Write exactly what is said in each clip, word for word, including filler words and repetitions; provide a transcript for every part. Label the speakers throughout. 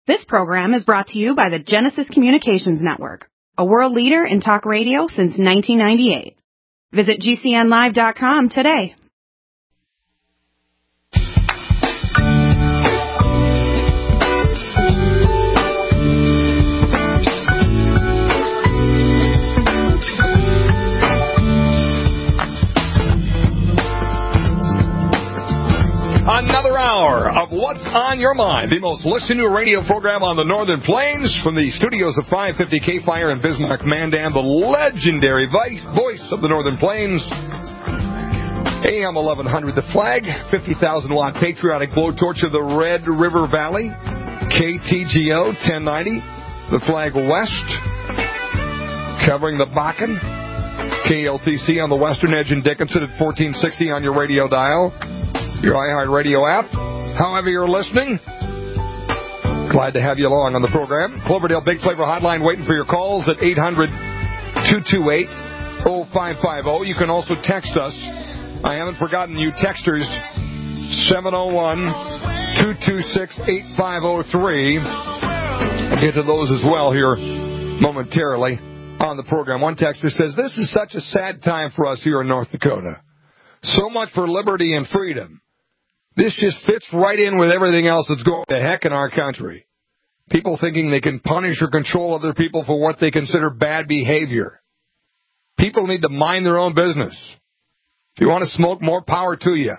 Speaker 1: This program is brought to you by the Genesis Communications Network, a world leader in talk radio since nineteen ninety-eight. Visit G C N live dot com today.
Speaker 2: Another hour of What's on Your Mind, the most listened to radio program on the Northern Plains from the studios of five fifty K Fire in Bismarck, Mandan, the legendary vice voice of the Northern Plains. A M eleven hundred, The Flag, fifty thousand watt patriotic blowtorch of the Red River Valley. K T G O ten ninety, The Flag West, covering the Bakken. K L T C on the western edge in Dickinson at fourteen sixty on your radio dial. Your iHeartRadio app, however you're listening. Glad to have you along on the program. Cloverdale Big Flavor Hotline waiting for your calls at eight hundred, two two eight, oh five five oh. You can also text us. I haven't forgotten you texters, seven oh one, two two six, eight five oh three. I'll get to those as well here momentarily on the program. One texter says, this is such a sad time for us here in North Dakota. So much for liberty and freedom. This just fits right in with everything else that's going to heck in our country. People thinking they can punish or control other people for what they consider bad behavior. People need to mind their own business. If you want to smoke, more power to you.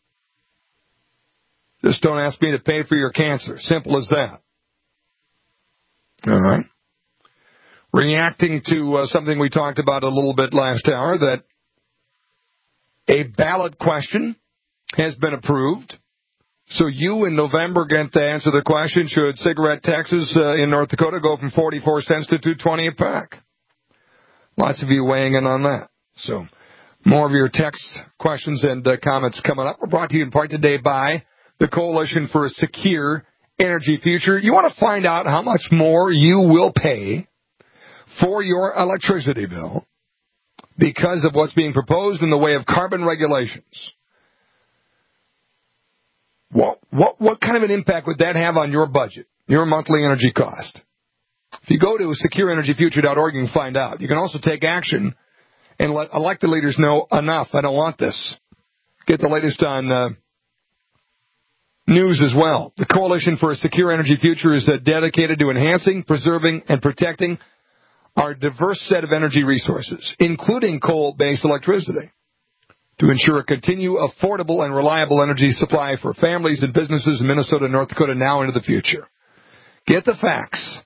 Speaker 2: Just don't ask me to pay for your cancer. Simple as that. All right. Reacting to uh, something we talked about a little bit last hour, that a ballot question has been approved. So you in November get to answer the question, should cigarette taxes uh, in North Dakota go from forty-four cents to two twenty a pack? Lots of you weighing in on that. So more of your text questions and uh, comments coming up. We're brought to you in part today by the Coalition for a Secure Energy Future. You want to find out how much more you will pay for your electricity bill because of what's being proposed in the way of carbon regulations. What, what, what kind of an impact would that have on your budget, your monthly energy cost? If you go to secure energy future dot org, you can find out. You can also take action and let elected leaders know, enough, I don't want this. Get the latest on uh, news as well. The Coalition for a Secure Energy Future is uh, dedicated to enhancing, preserving, and protecting our diverse set of energy resources, including coal-based electricity, to ensure a continued affordable and reliable energy supply for families and businesses in Minnesota and North Dakota now into the future. Get the facts.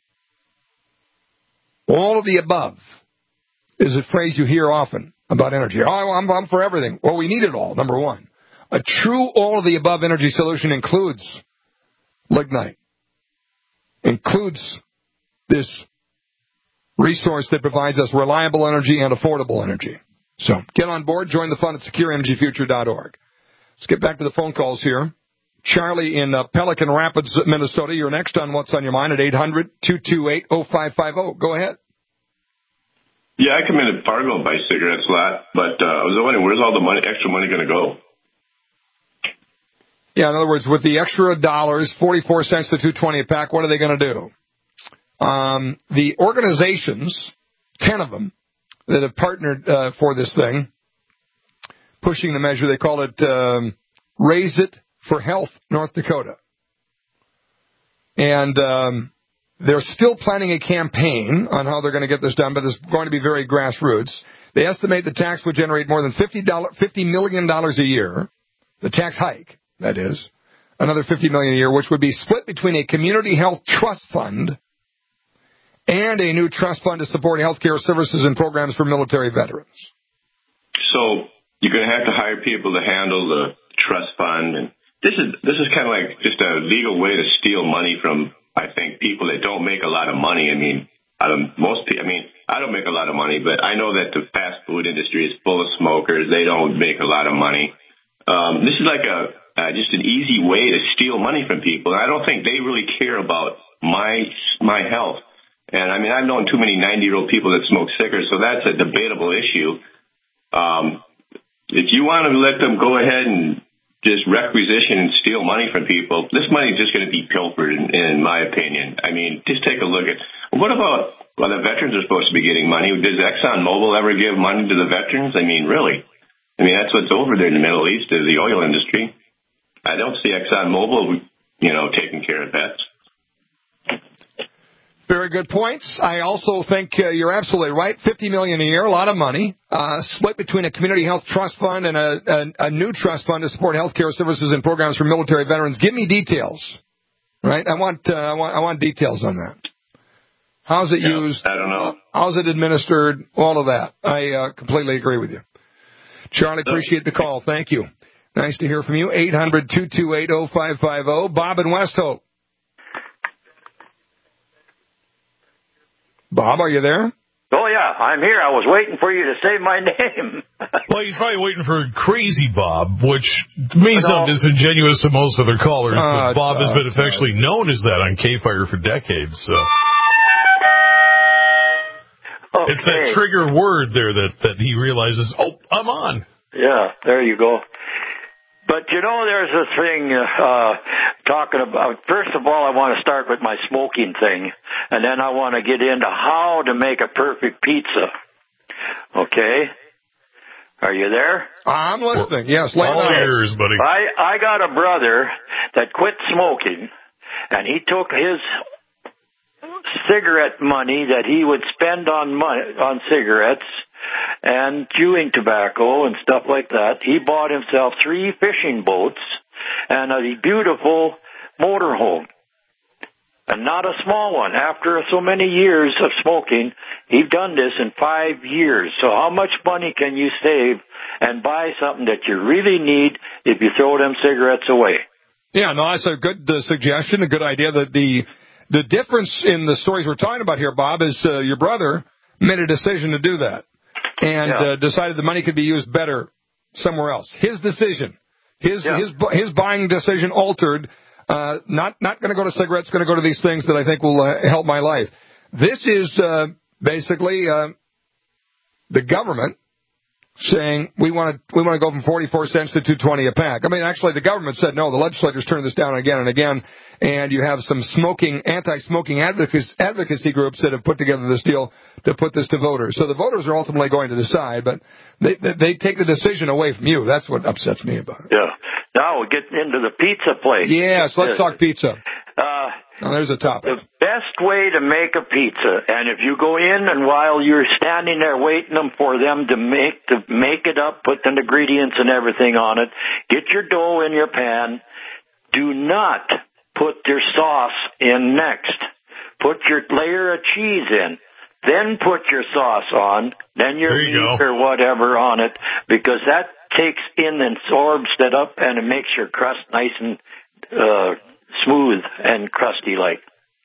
Speaker 2: All of the above is a phrase you hear often about energy. Oh, I'm, I'm for everything. Well, we need it all, number one. A true all of the above energy solution includes lignite, includes this resource that provides us reliable energy and affordable energy. So get on board, join the fun at secure energy future dot org. Let's get back to the phone calls here. Charlie in uh, Pelican Rapids, Minnesota, you're next on What's on Your Mind at eight hundred, two two eight, oh five five oh. Go ahead.
Speaker 3: Yeah, I come in at Fargo and buy cigarettes a lot, but uh, I was wondering, where's all the money, extra money going to go?
Speaker 2: Yeah, in other words, with the extra dollars, forty-four cents to two twenty a pack, what are they going to do? Um, the organizations, ten of them, that have partnered uh, for this thing, pushing the measure. They call it um, Raise It for Health North Dakota. And um, they're still planning a campaign on how they're going to get this done, but it's going to be very grassroots. They estimate the tax would generate more than fifty million dollars a year, the tax hike, that is, another fifty million dollars a year, which would be split between a community health trust fund and a new trust fund to support health care services and programs for military veterans.
Speaker 3: So you're going to have to hire people to handle the trust fund. And this is this is kind of like just a legal way to steal money from, I think, people that don't make a lot of money. I mean, I don't, most people, I mean, I don't make a lot of money, but I know that the fast food industry is full of smokers. They don't make a lot of money. Um, this is like a uh, just an easy way to steal money from people. And I don't think they really care about my my health. And, I mean, I've known too many ninety-year-old people that smoke cigarettes, so that's a debatable issue. Um, if you want to let them go ahead and just requisition and steal money from people, this money is just going to be pilfered, in, in my opinion. I mean, just take a look at, what about, well, the veterans are supposed to be getting money. Does ExxonMobil ever give money to the veterans? I mean, really? I mean, that's what's over there in the Middle East, is the oil industry. I don't see ExxonMobil, you know, taking care of that.
Speaker 2: Very good points. I also think uh, you're absolutely right. fifty million dollars a year, a lot of money, uh, split between a community health trust fund and a, a, a new trust fund to support health care services and programs for military veterans. Give me details, right? I want, uh, I want, I want details on that. How's it
Speaker 3: yeah,
Speaker 2: used?
Speaker 3: I don't know.
Speaker 2: How's it administered? All of that. I uh, completely agree with you. Charlie, appreciate the call. Thank you. Nice to hear from you. eight hundred, two two eight, oh five five oh. Bob in West Hope. Bob, are you there?
Speaker 4: Oh, yeah, I'm here. I was waiting for you to say my name.
Speaker 5: Well, he's probably waiting for Crazy Bob, which may
Speaker 4: no.
Speaker 5: sound disingenuous to most other callers,
Speaker 2: uh,
Speaker 5: but Bob
Speaker 2: uh,
Speaker 5: has been affectionately uh, known as that on K-Fire for decades. So
Speaker 4: okay.
Speaker 5: It's that trigger word there that, that he realizes, oh, I'm on.
Speaker 4: Yeah, there you go. But, you know, there's a thing uh, talking about, first of all, I want to start with my smoking thing, and then I want to get into how to make a perfect pizza. Okay? Are you there?
Speaker 2: I'm listening. Yes, lay
Speaker 5: all ears, buddy.
Speaker 4: I, I got a brother that quit smoking, and he took his cigarette money that he would spend on money, on cigarettes and chewing tobacco and stuff like that. He bought himself three fishing boats and a beautiful motorhome. And not a small one. After so many years of smoking, he'd done this in five years. So how much money can you save and buy something that you really need if you throw them cigarettes away?
Speaker 2: Yeah, no, that's a good uh, suggestion, a good idea. That the the difference in the stories we're talking about here, Bob, is uh, your brother made a decision to do that. And
Speaker 4: yeah.
Speaker 2: uh, decided the money could be used better somewhere else. His decision, his
Speaker 4: yeah.
Speaker 2: his his buying decision altered. Uh, not not going to go to cigarettes. Going to go to these things that I think will uh, help my life. This is uh, basically uh, the government saying we want to we want to go from forty-four cents to two twenty a pack. I mean, actually, the government said no. The legislators turned this down again and again. And you have some smoking, anti-smoking advocacy, advocacy groups that have put together this deal to put this to voters. So the voters are ultimately going to decide, but they they take the decision away from you. That's what upsets me about it.
Speaker 4: Yeah. Now we get into the pizza place.
Speaker 2: Yes, let's talk pizza.
Speaker 4: Uh,
Speaker 2: now, there's a topic.
Speaker 4: The best way to make a pizza, and if you go in and while you're standing there waiting for them to make to make it up, put the ingredients and everything on it, get your dough in your pan. Do not put your sauce in next. Put your layer of cheese in. Then put your sauce on. Then your
Speaker 5: you
Speaker 4: meat
Speaker 5: go.
Speaker 4: or whatever on it, because that takes in and absorbs it up, and it makes your crust nice and uh, smooth and crusty-like.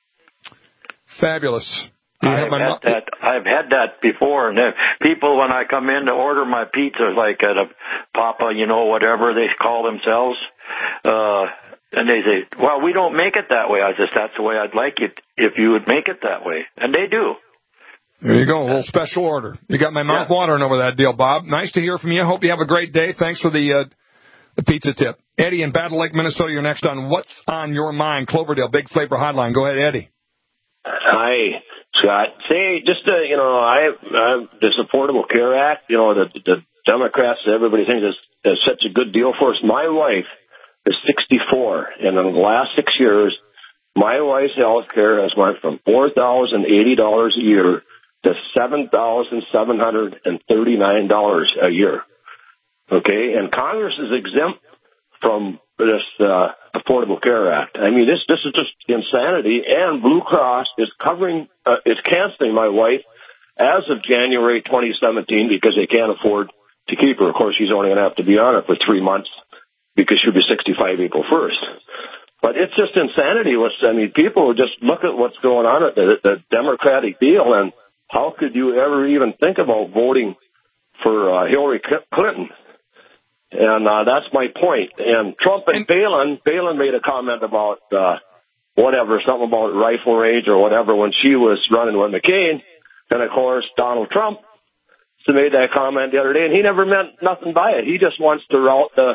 Speaker 2: Fabulous. You
Speaker 4: I've
Speaker 2: have my
Speaker 4: had
Speaker 2: mo-
Speaker 4: that. I've had that before, and people when I come in to order my pizza, like at a Papa, you know, whatever they call themselves, uh, and they say, "Well, we don't make it that way." I said, "That's the way I'd like it if you would make it that way," and they do.
Speaker 2: There you go, a little special order. You got my mouth
Speaker 4: yeah.
Speaker 2: watering over that deal, Bob. Nice to hear from you. Hope you have a great day. Thanks for the uh, the pizza tip. Eddie in Battle Lake, Minnesota, you're next on What's on Your Mind, Cloverdale, Big Flavor Hotline. Go ahead, Eddie.
Speaker 6: Hi, Scott. Say, just, uh, you know, I, I, this Affordable Care Act, you know, the, the Democrats, everybody thinks is, is such a good deal for us. My wife is sixty-four, and in the last six years, my wife's health care has went from four thousand eighty dollars a year to seven thousand seven hundred thirty-nine dollars a year. Okay, and Congress is exempt from this uh, Affordable Care Act. I mean, this this is just insanity. And Blue Cross is covering, uh, is canceling my wife as of January twenty seventeen because they can't afford to keep her. Of course, she's only going to have to be on it for three months because she'll be sixty-five April first. But it's just insanity. I mean, people just look at what's going on at the, the Democratic deal, and how could you ever even think about voting for uh, Hillary Clinton? And uh, that's my point. And Trump and Palin, Palin made a comment about uh, whatever, something about rifle range or whatever when she was running with McCain. And, of course, Donald Trump made that comment the other day, and he never meant nothing by it. He just wants to rout the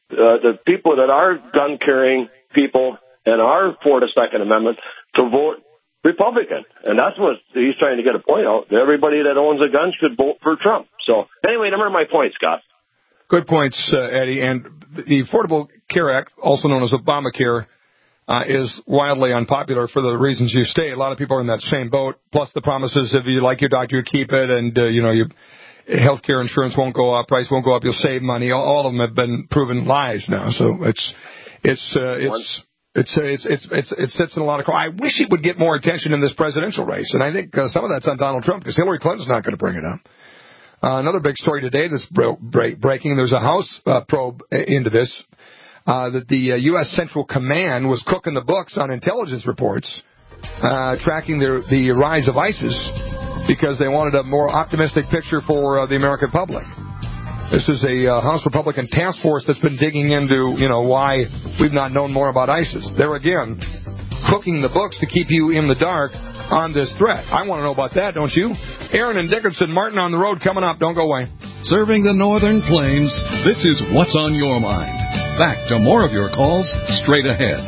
Speaker 6: uh, the people that are gun-carrying people and are for the Second Amendment to vote Republican. And that's what he's trying to get a point out. Everybody that owns a gun should vote for Trump. So anyway, number my point, Scott.
Speaker 2: Good points, uh, Eddie. And the Affordable Care Act, also known as Obamacare, uh, is wildly unpopular for the reasons you state. A lot of people are in that same boat, plus the promises if you like your doctor, you keep it, and, uh, you know, your health care insurance won't go up, price won't go up, you'll save money. All, all of them have been proven lies now. So it's, it's, uh, it's, It's, it's, it's, it's, it sits in a lot of... I wish it would get more attention in this presidential race, and I think uh, some of that's on Donald Trump, because Hillary Clinton's not going to bring it up. Uh, another big story today that's bro- break, breaking, there's a House uh, probe into this, uh, that the uh, U S Central Command was cooking the books on intelligence reports, uh, tracking the, the rise of ISIS, because they wanted a more optimistic picture for uh, the American public. This is a uh, House Republican task force that's been digging into, you know, why we've not known more about ISIS. They're, again, cooking the books to keep you in the dark on this threat. I want to know about that, don't you? Aaron and Dickinson, Martin on the road coming up. Don't go away.
Speaker 7: Serving the Northern Plains, this is What's on Your Mind. Back to more of your calls straight ahead.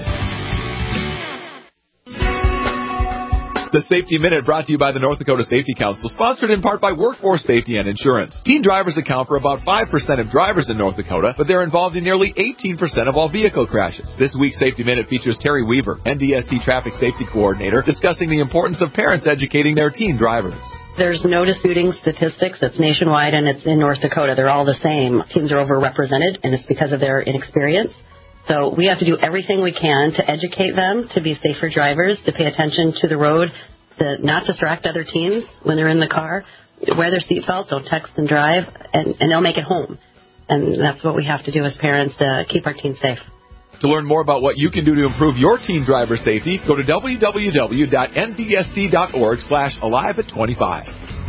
Speaker 8: The Safety Minute brought to you by the North Dakota Safety Council, sponsored in part by Workforce Safety and Insurance. Teen drivers account for about five percent of drivers in North Dakota, but they're involved in nearly eighteen percent of all vehicle crashes. This week's Safety Minute features Terry Weaver, N D S C Traffic Safety Coordinator, discussing the importance of parents educating their teen drivers.
Speaker 9: There's no disputing statistics. It's nationwide and it's in North Dakota. They're all the same. Teens are overrepresented, and it's because of their inexperience. So we have to do everything we can to educate them to be safer drivers, to pay attention to the road, to not distract other teens when they're in the car, wear their seatbelt, don't text and drive, and, and they'll make it home. And that's what we have to do as parents to keep our teens safe.
Speaker 8: To learn more about what you can do to improve your teen driver safety, go to w w w dot n d s c dot org slash alive at twenty-five.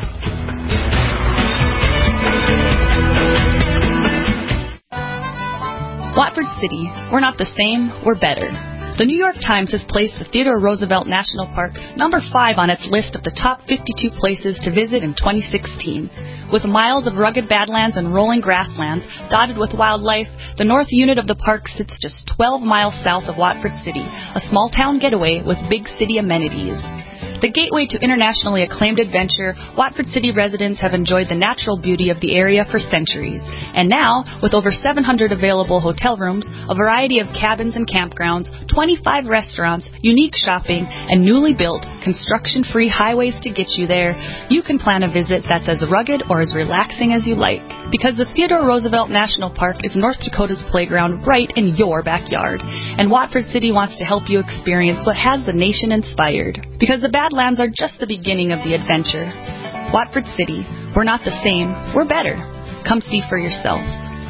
Speaker 10: Watford City, we're not the same, we're better. The New York Times has placed the Theodore Roosevelt National Park number five on its list of the top fifty-two places to visit in twenty sixteen. With miles of rugged badlands and rolling grasslands dotted with wildlife, the north unit of the park sits just twelve miles south of Watford City, a small town getaway with big city amenities. The gateway to internationally acclaimed adventure, Watford City residents have enjoyed the natural beauty of the area for centuries. And now, with over seven hundred available hotel rooms, a variety of cabins and campgrounds, twenty-five restaurants, unique shopping, and newly built, construction-free highways to get you there, you can plan a visit that's as rugged or as relaxing as you like. Because the Theodore Roosevelt National Park is North Dakota's playground right in your backyard. And Watford City wants to help you experience what has the nation inspired. Because the Badlands are just the beginning of the adventure. Watford City, we're not the same, we're better. Come see for yourself.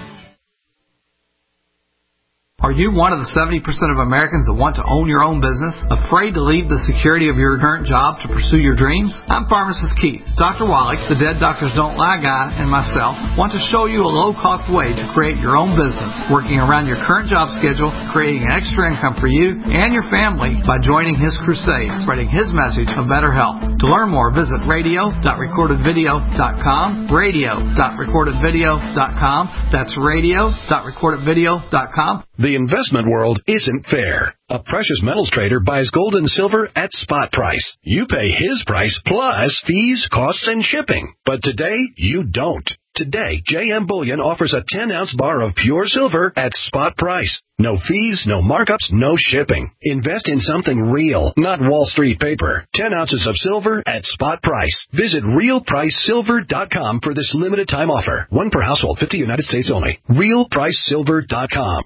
Speaker 11: Are you one of the seventy percent of Americans that want to own your own business? Afraid to leave the security of your current job to pursue your dreams? I'm Pharmacist Keith. Doctor Wallach, the Dead Doctors Don't Lie guy, and myself want to show you a low-cost way to create your own business, working around your current job schedule, creating an extra income for you and your family by joining his crusade, spreading his message of better health. To learn more, visit radio dot recorded video dot com, radio dot recorded video dot com. That's radio dot recorded video dot com.
Speaker 12: The investment world isn't fair. A precious metals trader buys gold and silver at spot price. You pay his price plus fees, costs, and shipping. But today, you don't. Today, J M Bullion offers a ten-ounce bar of pure silver at spot price. No fees, no markups, no shipping. Invest in something real, not Wall Street paper. ten ounces of silver at spot price. Visit real price silver dot com for this limited time offer. One per household, fifty United States only. real price silver dot com.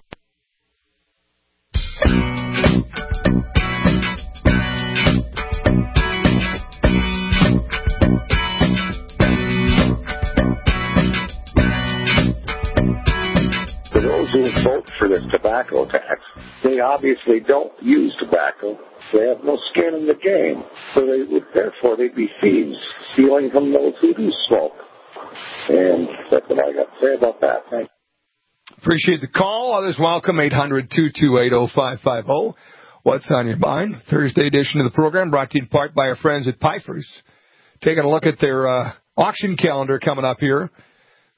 Speaker 13: For those who vote for this tobacco tax, they obviously don't use tobacco. They have no skin in the game. So they would, therefore, they'd be thieves, stealing from those who do smoke. And that's what I got to say about that. Thank you.
Speaker 2: Appreciate the call. Others welcome, eight hundred, two two eight, oh five five oh. What's on your mind? Thursday edition of the program brought to you in part by our friends at Pfeiffer's. Taking a look at their uh, auction calendar coming up here.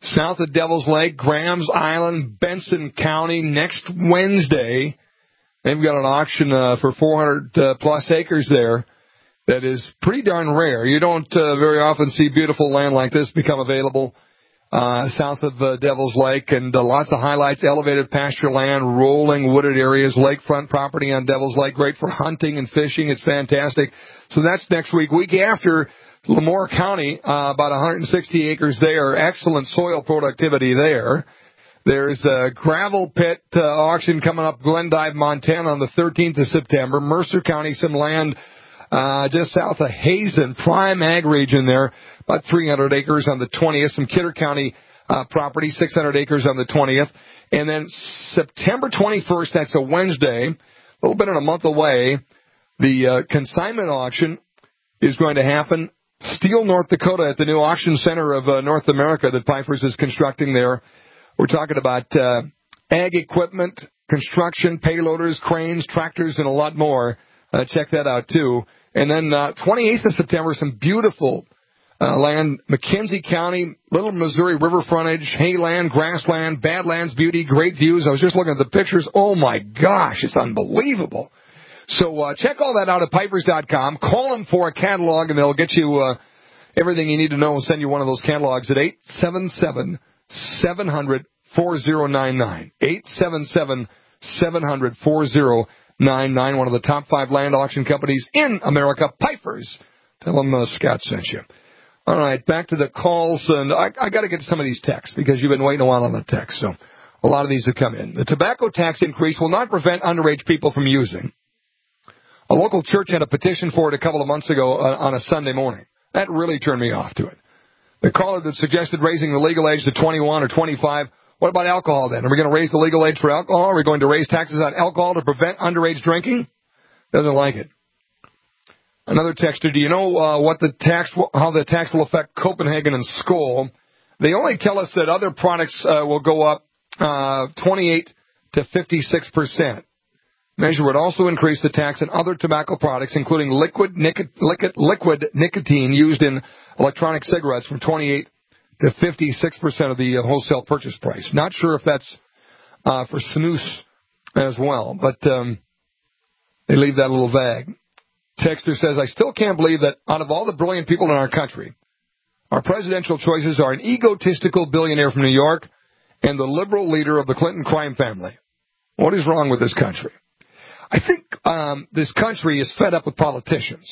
Speaker 2: south of Devil's Lake, Grahams Island, Benson County, next Wednesday. They've got an auction uh, for four hundred uh, plus acres there that is pretty darn rare. You don't uh, very often see beautiful land like this become available uh, south of uh, Devil's Lake, and uh, lots of highlights, elevated pasture land, rolling wooded areas, lakefront property on Devil's Lake, great for hunting and fishing. It's fantastic. So that's next week. Week after, Lemoore County, uh, about one hundred sixty acres there, excellent soil productivity there. There's a gravel pit uh, auction coming up, Glendive, Montana on the thirteenth of September. Mercer County, some land uh, just south of Hazen, prime ag region there, about three hundred acres on the twentieth. Some Kidder County uh, property, six hundred acres on the twentieth. And then September twenty-first, that's a Wednesday, a little bit in a month away, the uh, consignment auction is going to happen. Steele, North Dakota, at the new auction center of uh, North America that Pfeiffer's is constructing there. We're talking about uh, ag equipment, construction, payloaders, cranes, tractors, and a lot more. Uh, check that out, too. And then uh, twenty-eighth of September, some beautiful uh, land, McKenzie County, Little Missouri river frontage, hayland, grassland, badlands, beauty, great views. I was just looking at the pictures. Oh, my gosh, it's unbelievable. So uh, check all that out at Pipers dot com. Call them for a catalog, and they'll get you uh, everything you need to know and send you one of those catalogs at eight seven seven, seven hundred, four oh nine nine. eight seven seven, seven hundred, four oh nine nine. One of the top five land auction companies in America, Pipers. Tell them uh, Scott sent you. All right, back to the calls. And I, I got to get to some of these texts because you've been waiting a while on the text. So a lot of these have come in. The tobacco tax increase will not prevent underage people from using. A local church had a petition for it a couple of months ago uh, on a Sunday morning. That really turned me off to it. The caller that suggested raising the legal age to twenty-one or twenty-five, what about alcohol then? Are we going to raise the legal age for alcohol? Are we going to raise taxes on alcohol to prevent underage drinking? Doesn't like it. Another texter, do you know uh, what the tax, how the tax will affect Copenhagen and Skoal? They only tell us that other products uh, will go up uh, twenty-eight to fifty-six percent. Measure would also increase the tax on other tobacco products, including liquid, nic- liquid, liquid nicotine used in electronic cigarettes, from twenty-eight to fifty-six percent of the uh, wholesale purchase price. Not sure if that's uh, for snus as well, but um, they leave that a little vague. Texter says, I still can't believe that out of all the brilliant people in our country, our presidential choices are an egotistical billionaire from New York and the liberal leader of the Clinton crime family. What is wrong with this country? I think um, this country is fed up with politicians.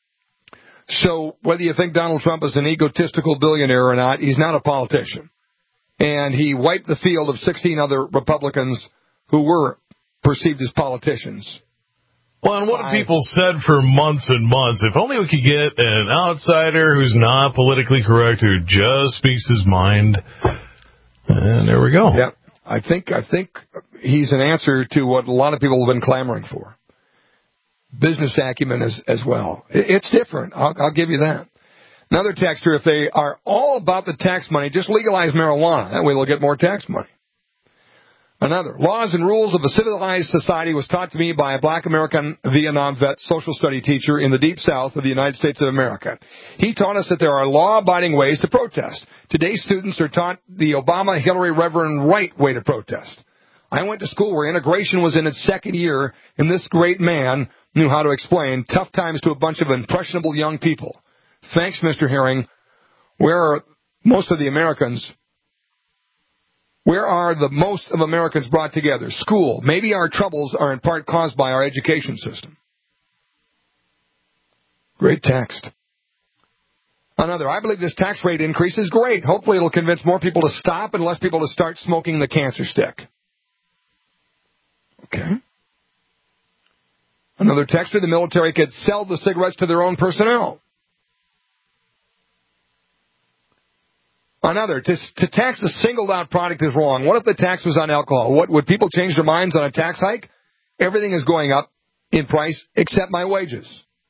Speaker 2: So whether you think Donald Trump is an egotistical billionaire or not, he's not a politician. And he wiped the field of sixteen other Republicans who were perceived as politicians.
Speaker 5: Well, and what have people said for months and months? If only we could get an outsider who's not politically correct, who just speaks his mind. And there we go.
Speaker 2: Yeah, I think I think he's an answer to what a lot of people have been clamoring for. Business acumen as, as well. It's different. I'll, I'll give you that. Another texter, if they are all about the tax money, just legalize marijuana. That way they'll get more tax money. Another, laws and rules of a civilized society was taught to me by a black American Vietnam vet social study teacher in the deep south of the United States of America. He taught us that there are law-abiding ways to protest. Today's students are taught the Obama, Hillary, Reverend Wright way to protest. I went to school where integration was in its second year, and this great man knew how to explain tough times to a bunch of impressionable young people. Thanks, Mister Herring. Where are most of the Americans? Where are the most of Americans brought together? School. Maybe our troubles are in part caused by our education system. Great text. Another, I believe this tax rate increase is great. Hopefully it'll convince more people to stop and less people to start smoking the cancer stick. Okay. Another texter, the military could sell the cigarettes to their own personnel. Another, to, to tax a singled-out product is wrong. What if the tax was on alcohol? What, would people change their minds on a tax hike? Everything is going up in price except my wages.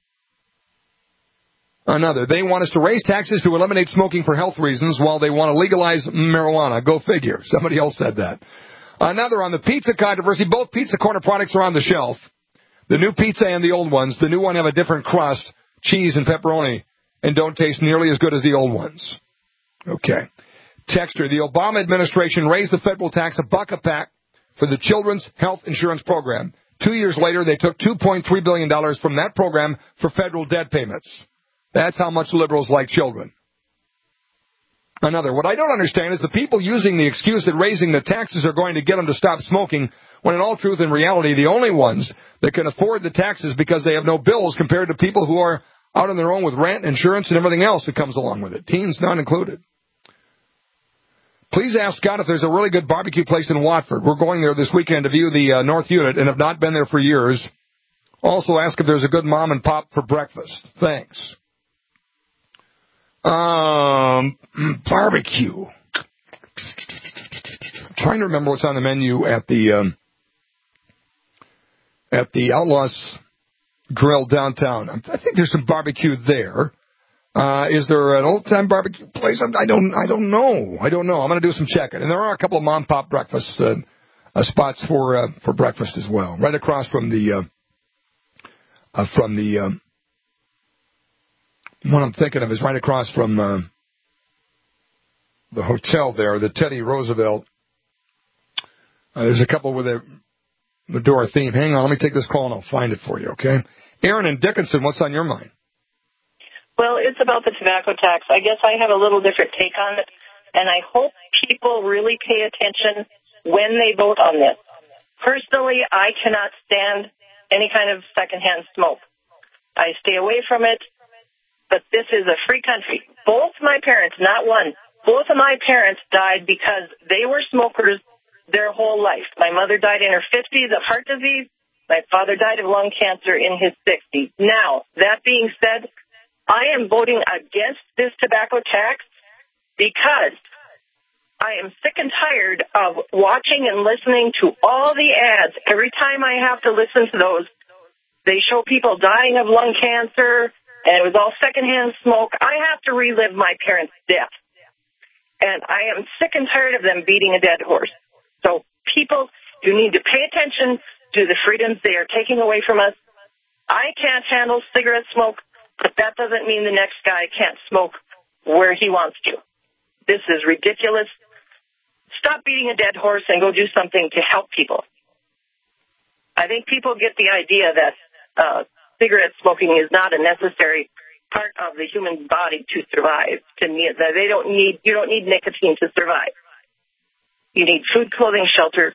Speaker 2: Another, they want us to raise taxes to eliminate smoking for health reasons while they want to legalize marijuana. Go figure. Somebody else said that. Another, on the pizza controversy, both Pizza Corner products are on the shelf. The new pizza and the old ones. The new one have a different crust, cheese and pepperoni, and don't taste nearly as good as the old ones. Okay. Texter, the Obama administration raised the federal tax a buck a pack for the Children's Health Insurance Program. Two years later, they took two point three billion dollars from that program for federal debt payments. That's how much liberals like children. Another, what I don't understand is the people using the excuse that raising the taxes are going to get them to stop smoking, when in all truth and reality, the only ones that can afford the taxes because they have no bills compared to people who are out on their own with rent, insurance, and everything else that comes along with it. Teens not included. Please ask Scott if there's a really good barbecue place in Watford. We're going there this weekend to view the uh, North Unit and have not been there for years. Also ask if there's a good mom and pop for breakfast. Thanks. Um, barbecue. I'm trying to remember what's on the menu at the um, at the Outlaws Grill downtown. I think there's some barbecue there. Uh, is there an old-time barbecue place? I don't, I don't know. I don't know. I'm going to do some checking. And there are a couple of mom-pop breakfast uh, uh, spots for uh, for breakfast as well, right across from the uh, uh, from the um, one I'm thinking of is right across from uh, the hotel there, the Teddy Roosevelt. Uh, there's a couple with a Medora theme. Hang on, let me take this call and I'll find it for you. Okay, Aaron and Dickinson, what's on your mind?
Speaker 14: Well, it's about the tobacco tax. I guess I have a little different take on it, and I hope people really pay attention when they vote on this. Personally, I cannot stand any kind of secondhand smoke. I stay away from it, but this is a free country. Both my parents, not one, both of my parents died because they were smokers their whole life. My mother died in her fifties of heart disease. My father died of lung cancer in his sixties. Now, that being said, I am voting against this tobacco tax because I am sick and tired of watching and listening to all the ads. Every time I have to listen to those, they show people dying of lung cancer, and it was all secondhand smoke. I have to relive my parents' death. And I am sick and tired of them beating a dead horse. So people, you need to pay attention to the freedoms they are taking away from us. I can't handle cigarette smoke, but that doesn't mean the next guy can't smoke where he wants to. This is ridiculous. Stop beating a dead horse and go do something to help people. I think people get the idea that uh, cigarette smoking is not a necessary part of the human body to survive. To me, that they don't need, you don't need nicotine to survive. You need food, clothing, shelter.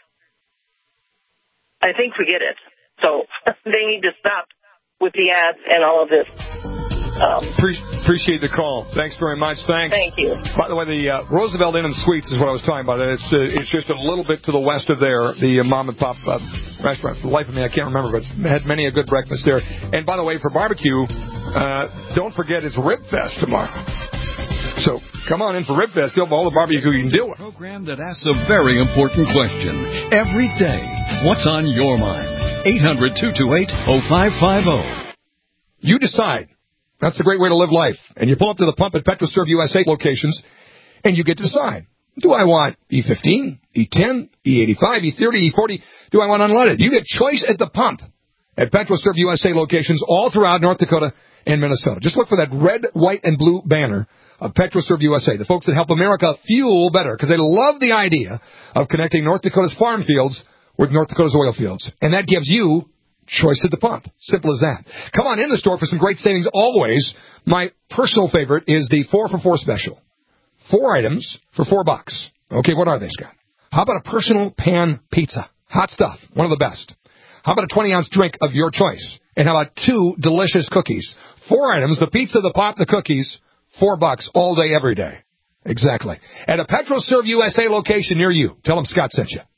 Speaker 14: I think we get it. So they need to stop with the ads and all of this. Um,
Speaker 2: Pre- appreciate the call. Thanks very much. Thanks.
Speaker 14: Thank you.
Speaker 2: By the way, the uh, Roosevelt Inn and Suites is what I was talking about. It's uh, it's just a little bit to the west of there, the uh, mom and pop uh, restaurant. For the life of me, I can't remember, but it's had many a good breakfast there. And by the way, for barbecue, uh, don't forget it's Rib Fest tomorrow. So come on in for Rib Fest. You'll have all the barbecue you can do.
Speaker 7: A program that asks a very important question every day. What's on your mind? eight hundred, two two eight, oh five five oh.
Speaker 2: You decide. That's a great way to live life. And you pull up to the pump at PetroServe U S A locations, and you get to decide. Do I want E fifteen, E ten, E eighty-five, E thirty, E forty? Do I want unleaded? You get choice at the pump at PetroServe U S A locations all throughout North Dakota and Minnesota. Just look for that red, white, and blue banner of PetroServe U S A, the folks that help America fuel better, because they love the idea of connecting North Dakota's farm fields with North Dakota's oil fields. And that gives you choice at the pump. Simple as that. Come on in the store for some great savings always. My personal favorite is the four for four special. Four items for four bucks. Okay, what are they, Scott? How about a personal pan pizza? Hot stuff. One of the best. How about a twenty-ounce drink of your choice? And how about two delicious cookies? Four items, the pizza, the pop, the cookies, four bucks all day, every day. Exactly. At a PetroServe U S A location near you. Tell them Scott sent you.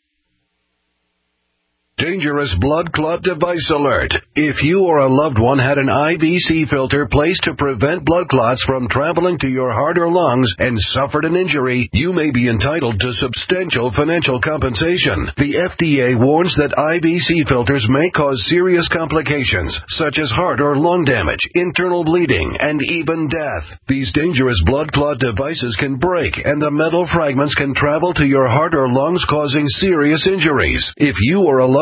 Speaker 12: Dangerous blood clot device alert. If you or a loved one had an I B C filter placed to prevent blood clots from traveling to your heart or lungs and suffered an injury, you may be entitled to substantial financial compensation. The F D A warns that I B C filters may cause serious complications, such as heart or lung damage, internal bleeding, and even death. These dangerous blood clot devices can break, and the metal fragments can travel to your heart or lungs, causing serious injuries. If you or a loved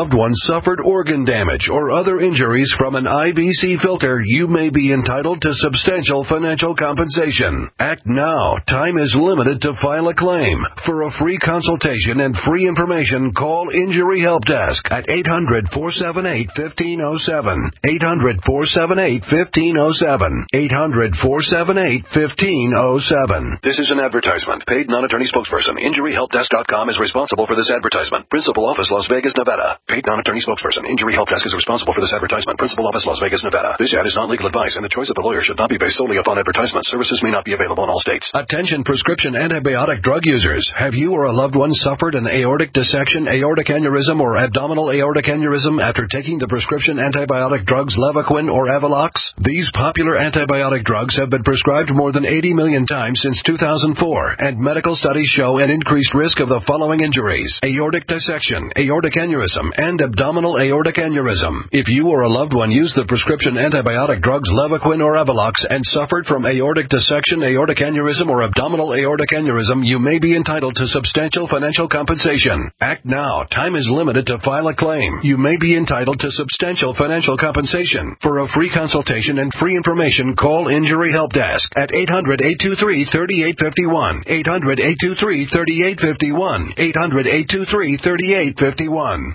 Speaker 12: loved one suffered organ damage or other injuries from an I B C filter, you may be entitled to substantial financial compensation. Act now. Time is limited to file a claim. For a free consultation and free information, call Injury Help Desk at eight hundred, four seven eight, one five zero seven. eight hundred, four seven eight, one five zero seven. eight hundred, four seven eight, one five zero seven.
Speaker 15: This is an advertisement. Paid non-attorney spokesperson. Injury Help Desk dot com is responsible for this advertisement. Principal office, Las Vegas, Nevada. Paid non-attorney spokesperson. Injury Help Desk is responsible for this advertisement. Principal office, Las Vegas, Nevada. This ad is not legal advice, and the choice of a lawyer should not be based solely upon advertisement. Services may not be available in all states.
Speaker 12: Attention prescription antibiotic drug users. Have you or a loved one suffered an aortic dissection, aortic aneurysm, or abdominal aortic aneurysm after taking the prescription antibiotic drugs Levaquin or Avelox? These popular antibiotic drugs have been prescribed more than eighty million times since two thousand four, and medical studies show an increased risk of the following injuries: aortic dissection, aortic aneurysm, and abdominal aortic aneurysm. If you or a loved one used the prescription antibiotic drugs Levaquin or Avelox and suffered from aortic dissection, aortic aneurysm, or abdominal aortic aneurysm, you may be entitled to substantial financial compensation. Act now. Time is limited to file a claim. You may be entitled to substantial financial compensation. For a free consultation and free information, call Injury Help Desk at eight hundred, eight two three, three eight five one. eight hundred, eight two three, three eight five one. eight hundred, eight two three, three eight five one.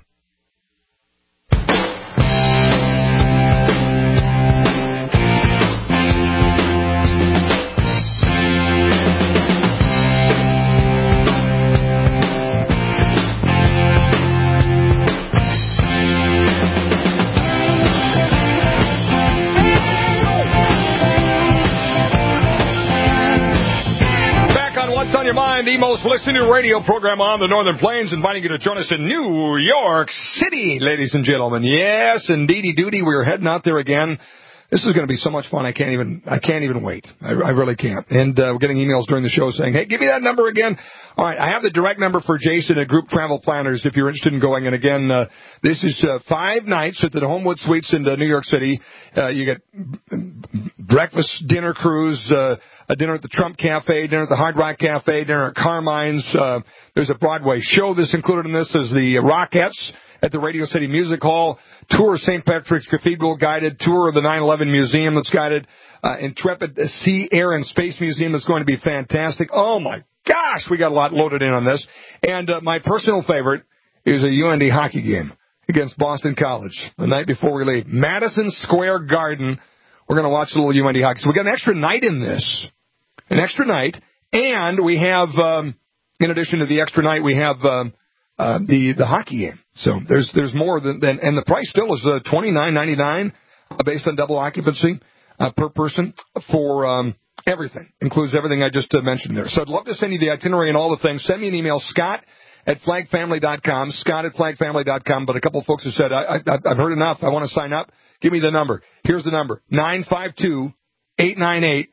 Speaker 2: What's on your mind? The most listened to radio program on the Northern Plains, inviting you to join us in New York City, ladies and gentlemen. Yes, indeedy doody, we're heading out there again. This is going to be so much fun. I can't even, I can't even wait. I, I really can't. And uh, we're getting emails during the show saying, hey, give me that number again. All right, I have the direct number for Jason at Group Travel Planners if you're interested in going. And again, uh, this is uh, five nights at the Homewood Suites in uh, New York City. Uh, you get breakfast, dinner cruise, uh, a dinner at the Trump Cafe, dinner at the Hard Rock Cafe, dinner at Carmine's. Uh, there's a Broadway show that's included in this. There's the Rockettes at the Radio City Music Hall, tour of Saint Patrick's Cathedral guided, tour of the nine eleven Museum that's guided, uh, Intrepid Sea, Air, and Space Museum that's going to be fantastic. Oh, my gosh, we got a lot loaded in on this. And uh, my personal favorite is a U N D hockey game against Boston College the night before we leave. Madison Square Garden. We're going to watch a little U N D hockey. So we got an extra night in this, an extra night, and we have, um, in addition to the extra night, we have um, uh, the the hockey game. So there's there's more than, than and the price still is uh, twenty-nine ninety-nine uh, based on double occupancy uh, per person for um, everything. Includes everything I just uh, mentioned there. So I'd love to send you the itinerary and all the things. Send me an email, Scott at flag family dot com, Scott at flag family dot com. But a couple of folks have said, I, I, I've heard enough. I want to sign up. Give me the number. Here's the number, nine five two, eight nine eight,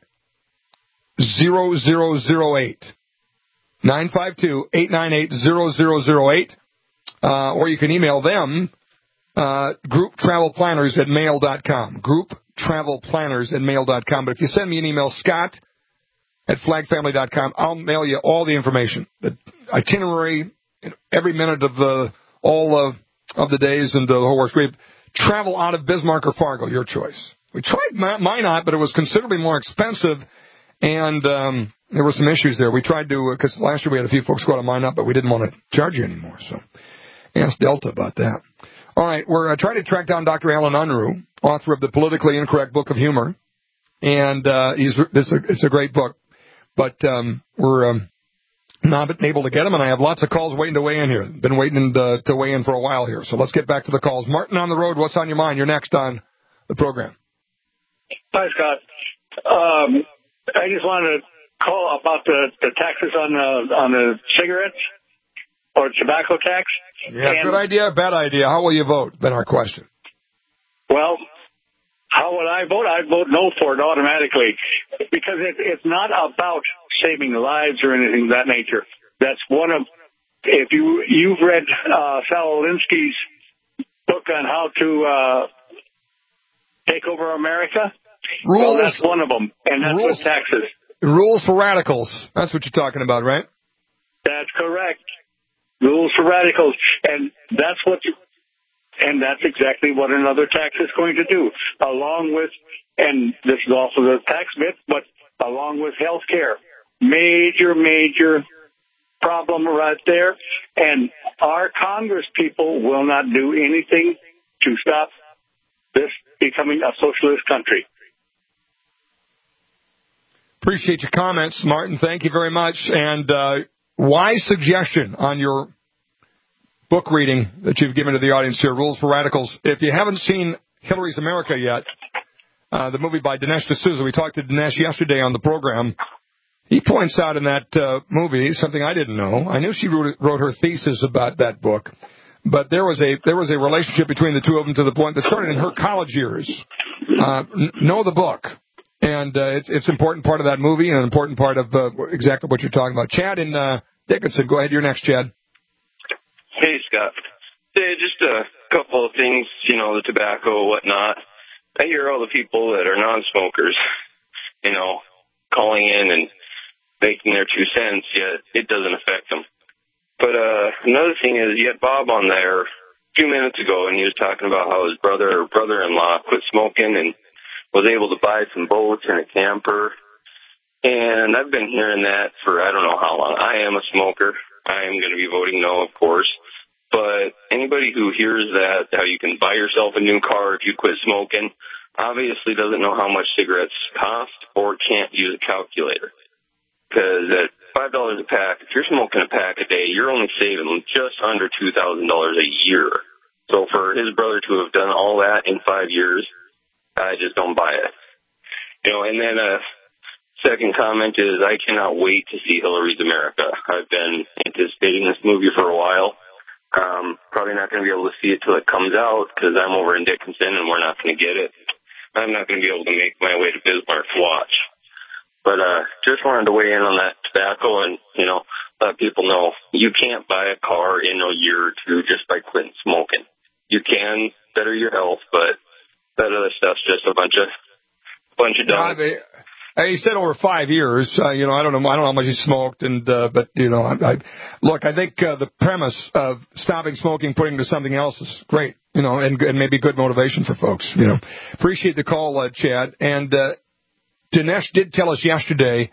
Speaker 2: zero zero zero eight. nine five two, eight nine eight, zero zero zero eight. Uh, or you can email them, uh, group travel planners at mail dot com. group travel planners at mail dot com. But if you send me an email, Scott at flag family dot com, I'll mail you all the information, the itinerary, every minute of the, all of, of the days and the whole works. We travel out of Bismarck or Fargo, your choice. We tried Minot, but it was considerably more expensive, and um, there were some issues there. We tried to, because last year we had a few folks go to Minot, but we didn't want to charge you anymore, so ask Delta about that. All right, we're uh, trying to track down Doctor Alan Unruh, author of The Politically Incorrect Book of Humor, and uh, he's this, it's a great book, but um, we're um, not able to get him, and I have lots of calls waiting to weigh in here. Been waiting to, to weigh in for a while here, so let's get back to the calls. Martin on the road, what's on your mind? You're next on the program.
Speaker 16: Hi, Scott. Um, I just wanted to call about the, the taxes on the, on the cigarettes or tobacco tax.
Speaker 2: Yeah,
Speaker 16: and,
Speaker 2: good idea, bad idea. How will you vote? Been our question.
Speaker 16: Well, how would I vote? I'd vote no for it automatically because it, it's not about saving lives or anything of that nature. That's one of, if you, you've read uh, Sal Alinsky's book on how to uh, take over America,
Speaker 2: Rules.
Speaker 16: well, that's one of them, and that's
Speaker 2: Rules.
Speaker 16: with taxes.
Speaker 2: Rules for radicals. That's what you're talking about, right?
Speaker 16: That's correct. Rules for radicals. And that's what you, And that's exactly what another tax is going to do, along with, and this is also the tax myth, but along with health care. Major, major problem right there. And our Congress people will not do anything to stop this becoming a socialist country.
Speaker 2: Appreciate your comments, Martin. Thank you very much. And uh, wise suggestion on your book reading that you've given to the audience here, Rules for Radicals. If you haven't seen Hillary's America yet, uh, the movie by Dinesh D'Souza, we talked to Dinesh yesterday on the program. He points out in that uh, movie something I didn't know. I knew she wrote, wrote her thesis about that book, but there was a there was a relationship between the two of them to the point that started in her college years. Uh, n- know the book, and uh, it's it's an important part of that movie and an important part of uh, exactly what you're talking about. Chad in uh, Dickinson, go ahead. You're next, Chad.
Speaker 17: Hey, Scott. Hey, just a couple of things, you know, the tobacco, whatnot. I hear all the people that are non-smokers, you know, calling in and making their two cents, yet it doesn't affect them. But uh, another thing is, you had Bob on there a few minutes ago, and he was talking about how his brother or brother-in-law quit smoking and was able to buy some boats and a camper. And I've been hearing that for I don't know how long. I am a smoker. I am going to be voting no, of course. But anybody who hears that, how you can buy yourself a new car if you quit smoking, obviously doesn't know how much cigarettes cost or can't use a calculator. Because at five dollars a pack, if you're smoking a pack a day, you're only saving just under two thousand dollars a year. So for his brother to have done all that in five years, I just don't buy it. You know, and then a second comment is I cannot wait to see Hillary's America. I've been anticipating this movie for a while. Um, probably not going to be able to see it till it comes out because I'm over in Dickinson and we're not going to get it. I'm not going to be able to make my way to Bismarck to watch. But uh, just wanted to weigh in on that tobacco and, you know, let people know you can't buy a car in a year or two just by quitting smoking. You can better your health, but that other stuff's just a bunch of bunch of dumb.
Speaker 2: Uh, he said over five years. Uh, you know, I don't know. I don't know how much he smoked, and uh, but you know, I, I, look, I think uh, the premise of stopping smoking, putting to something else is great. You know, and, and maybe good motivation for folks. You know, appreciate the call, uh, Chad. And uh, Dinesh did tell us yesterday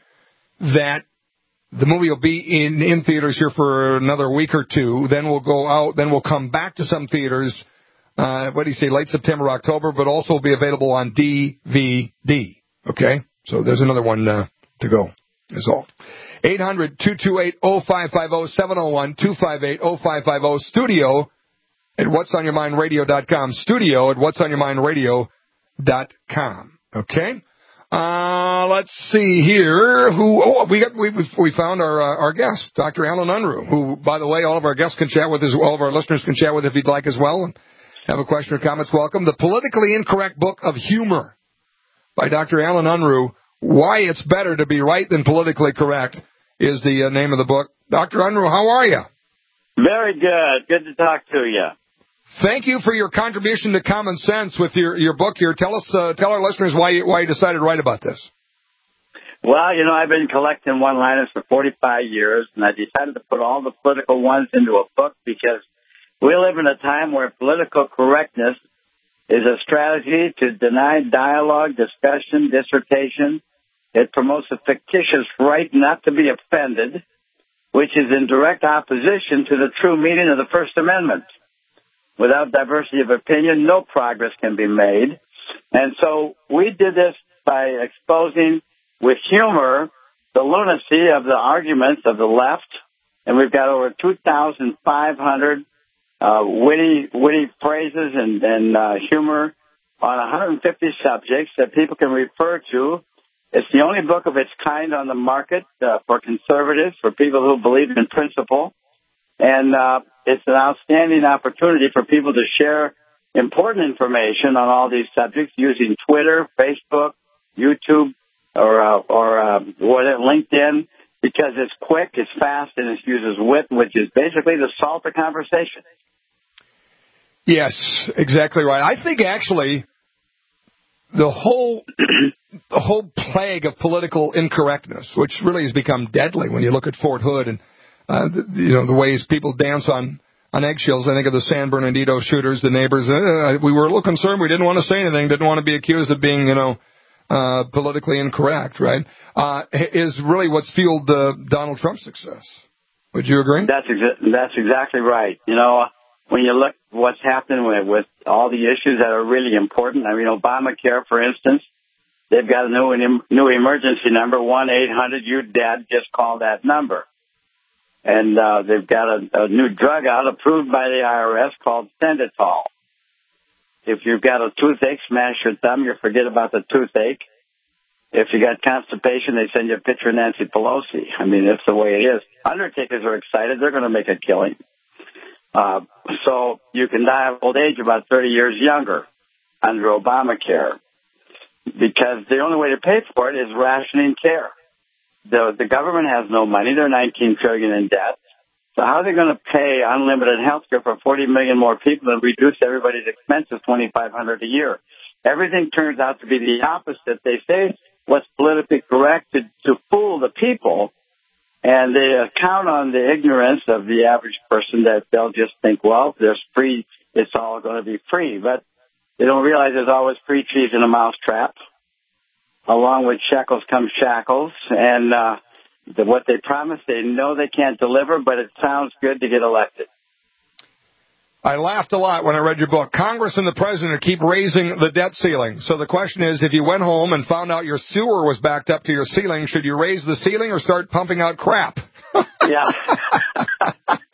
Speaker 2: that the movie will be in in theaters here for another week or two. Then we'll go out. Then we'll come back to some theaters. Uh, what do you say? Late September, October, but also will be available on D V D. Okay. So there's another one uh, to go, is all. eight hundred, two two eight, oh five five oh, seven oh one, two five eight, oh five five oh, studio at what's on your mind radio dot com, studio at what's on your mind radio dot com. Okay? Uh, let's see here. Who? Oh, we got we we found our uh, our guest, Doctor Alan Unruh, who, by the way, all of our guests can chat with, as all of our listeners can chat with if you'd like as well. And have a question or comments, welcome. The Politically Incorrect Book of Humor by Doctor Alan Unruh. Why It's Better to Be Right Than Politically Correct is the uh, name of the book. Doctor Unruh, how are you?
Speaker 18: Very good. Good to talk to you.
Speaker 2: Thank you for your contribution to common sense with your, your book here. Tell us, uh, tell our listeners why you, why you decided to write about this.
Speaker 18: Well, you know, I've been collecting one-liners for forty-five years, and I decided to put all the political ones into a book because we live in a time where political correctness is a strategy to deny dialogue, discussion, dissertation. It promotes a fictitious right not to be offended, which is in direct opposition to the true meaning of the First Amendment. Without diversity of opinion, no progress can be made. And so we did this by exposing with humor the lunacy of the arguments of the left. And we've got over two thousand five hundred uh, witty, witty phrases and, and uh, humor on one hundred fifty subjects that people can refer to. It's the only book of its kind on the market uh, for conservatives, for people who believe in principle. And uh, it's an outstanding opportunity for people to share important information on all these subjects using Twitter, Facebook, YouTube, or uh, or uh, LinkedIn, because it's quick, it's fast, and it uses wit, which is basically the salt of conversation.
Speaker 2: Yes, exactly right. I think actually the whole the whole plague of political incorrectness, which really has become deadly when you look at Fort Hood and uh, the, you know the ways people dance on on eggshells. I think of the San Bernardino shooters, the neighbors. Uh, we were a little concerned. We didn't want to say anything. Didn't want to be accused of being, you know, uh, politically incorrect, right? Uh, is really what's fueled uh, Donald Trump's success. Would you agree?
Speaker 18: That's exa- that's exactly right. You know, when you look what's happening with, with all the issues that are really important. I mean, Obamacare, for instance, they've got a new new emergency number, one eight hundred you dead. Just call that number. And uh, they've got a, a new drug out approved by the I R S called Senditol. If you've got a toothache, smash your thumb, you forget about the toothache. If you got constipation, they send you a picture of Nancy Pelosi. I mean, that's the way it is. Undertakers are excited. They're going to make a killing. Uh, so you can die of old age about thirty years younger under Obamacare, because the only way to pay for it is rationing care. The, the government has no money. They're nineteen trillion dollars in debt. So how are they going to pay unlimited health care for forty million more people and reduce everybody's expenses twenty-five hundred dollars a year? Everything turns out to be the opposite. They say what's politically correct to, to fool the people, and they uh, count on the ignorance of the average person that they'll just think, well, there's free, it's all going to be free. But they don't realize there's always free cheese in a mousetrap. Along with shekels come shackles, and uh, the, what they promise, they know they can't deliver, but it sounds good to get elected.
Speaker 2: I laughed a lot when I read your book. Congress and the president keep raising the debt ceiling. So the question is, if you went home and found out your sewer was backed up to your ceiling, should you raise the ceiling or start pumping out crap?
Speaker 18: Yeah.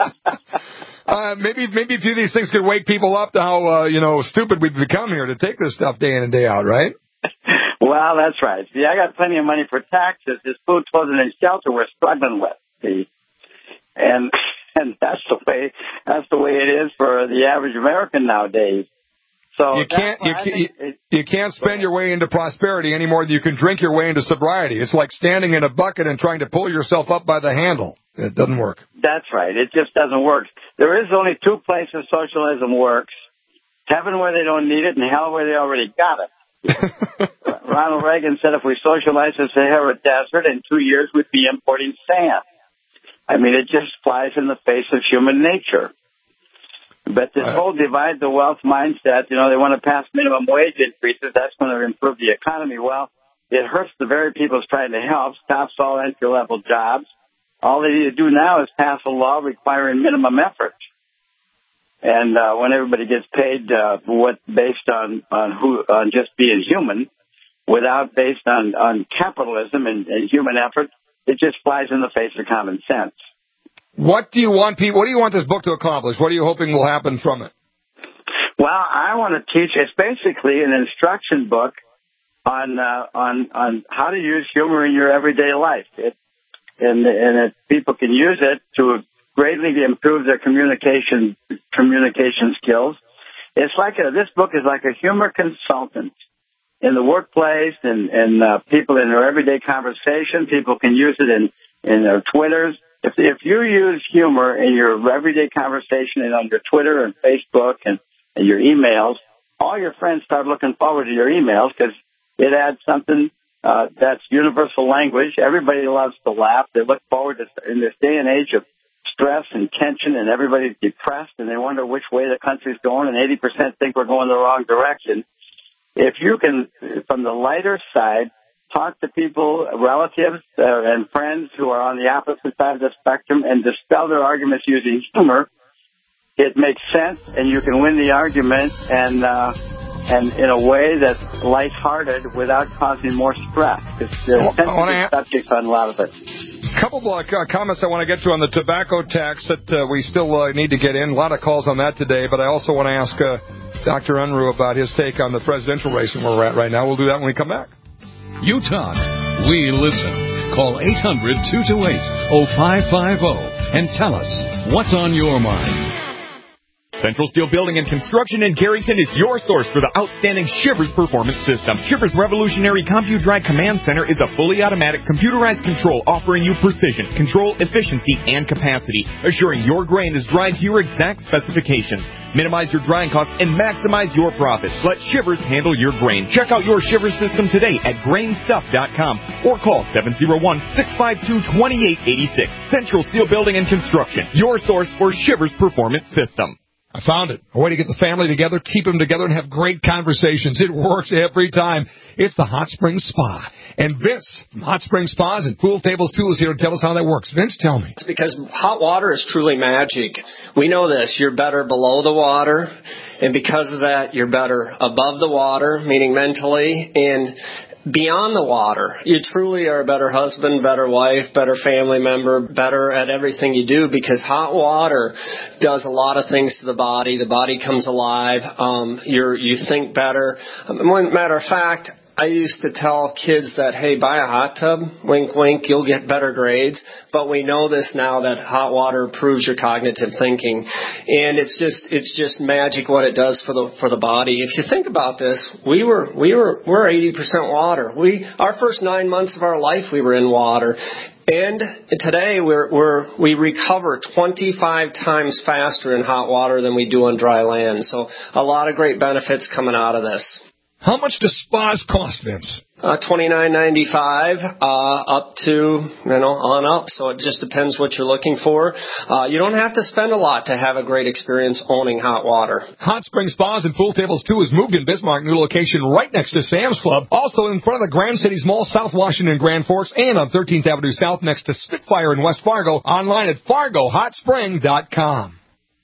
Speaker 2: uh, maybe maybe a few of these things could wake people up to how uh, you know stupid we've become here to take this stuff day in and day out, right?
Speaker 18: Well, that's right. See, I got plenty of money for taxes. This food, clothing, and shelter we're struggling with. See, and and that's the way that's the way it is for the average American nowadays. So
Speaker 2: you can't you, you, it, you can't spend your way into prosperity any more than you can drink your way into sobriety. It's like standing in a bucket and trying to pull yourself up by the handle. It doesn't work.
Speaker 18: That's right. It just doesn't work. There is only two places socialism works: heaven where they don't need it, and hell where they already got it. Ronald Reagan said if we socialize the Sahara Desert, in two years we'd be importing sand. I mean, it just flies in the face of human nature. But this whole divide the wealth mindset, you know, they want to pass minimum wage increases. That's going to improve the economy. Well, it hurts the very people it's trying to help, stops all entry-level jobs. All they need to do now is pass a law requiring minimum effort. And uh, when everybody gets paid uh, what based on on who on just being human, without based on on capitalism and, and human effort, it just flies in the face of common sense.
Speaker 2: What do you want people? What do you want this book to accomplish? What are you hoping will happen from it?
Speaker 18: Well, I want to teach. It's basically an instruction book on uh, on on how to use humor in your everyday life. It, and and if people can use it to greatly improve their communication communication skills. It's like a, this book is like a humor consultant in the workplace and, and uh, people in their everyday conversation. People can use it in, in their Twitters. If, if you use humor in your everyday conversation and on your Twitter and Facebook and, and your emails, all your friends start looking forward to your emails because it adds something uh, that's universal language. Everybody loves to laugh. They look forward to, in this day and age of stress and tension, and everybody's depressed, and they wonder which way the country's going, and eighty percent think we're going the wrong direction. If you can, from the lighter side, talk to people, relatives uh, and friends who are on the opposite side of the spectrum and dispel their arguments using humor, it makes sense, and you can win the argument and uh, and in a way that's lighthearted without causing more stress. It's a sensitive subject on a lot of it.
Speaker 2: A couple of uh, comments I want to get to on the tobacco tax that uh, we still uh, need to get in. A lot of calls on that today, but I also want to ask uh, Doctor Unruh about his take on the presidential race and where we're at right now. We'll do that when we come back.
Speaker 7: You talk, we listen. Call eight hundred, two two eight, oh five five oh and tell us what's on your mind.
Speaker 8: Central Steel Building and Construction in Carrington is your source for the outstanding Shivers Performance System. Shivers Revolutionary CompuDry Command Center is a fully automatic computerized control offering you precision, control, efficiency, and capacity, assuring your grain is dried to your exact specifications. Minimize your drying costs and maximize your profits. Let Shivers handle your grain. Check out your Shivers system today at grain stuff dot com or call seven oh one, six five two, two eight eight six. Central Steel Building and Construction, your source for Shivers Performance System.
Speaker 2: I found it. A way to get the family together, keep them together, and have great conversations. It works every time. It's the Hot Springs Spa. And Vince from Hot Springs Spas and Pool Tables Too is here to tell us how that works. Vince, tell me.
Speaker 19: It's because hot water is truly magic. We know this. You're better below the water, and because of that, you're better above the water, meaning mentally, and beyond the water. You truly are a better husband, better wife, better family member, better at everything you do, because hot water does a lot of things to the body. The body comes alive. Um, you're, you think better. Um, matter of fact, I used to tell kids that, hey, buy a hot tub, wink, wink, you'll get better grades. But we know this now that hot water improves your cognitive thinking. And it's just, it's just magic what it does for the, for the body. If you think about this, we were, we were, we're eighty percent water. We, our first nine months of our life, we were in water. And today we're, we're, we recover twenty-five times faster in hot water than we do on dry land. So a lot of great benefits coming out of this.
Speaker 2: How much do spas cost, Vince?
Speaker 19: Uh, twenty-nine ninety-five, uh, up to, you know, on up. So it just depends what you're looking for. Uh, you don't have to spend a lot to have a great experience owning hot water.
Speaker 2: Hot Springs Spas and Pool Tables Too is moved in Bismarck, new location right next to Sam's Club. Also in front of the Grand Cities Mall, South Washington, Grand Forks, and on thirteenth Avenue South next to Spitfire in West Fargo. Online at fargo hot spring dot com.